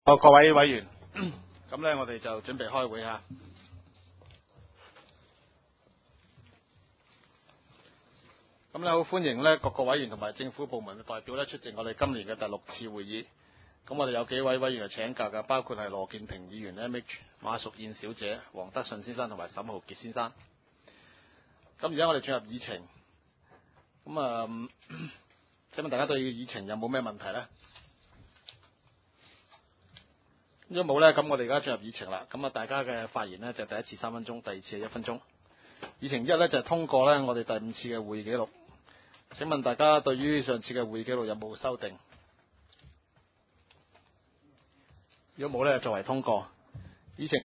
好，各位委員，咁呢，我哋就準備開會吓。咁呢，好歡迎呢各個委員同埋政府部門嘅代表呢出席我哋今年嘅第6次會議。咁我哋有幾位委員係請假嘅，包括係羅健平議員 MH、馬淑燕小姐、黃德順先生同埋沈浩傑先生。咁而家我哋進入議程。咁請問大家對議程有冇咩問題呢？如果冇呢，咁我哋而家進入議程啦。咁大家嘅發言呢，就第一次3分鐘，第二次係1分鐘。議程1呢，就係通過呢我哋第5次嘅會議記錄。請問大家對於上次嘅會議記錄有冇修訂？如果冇呢，作為通過。議程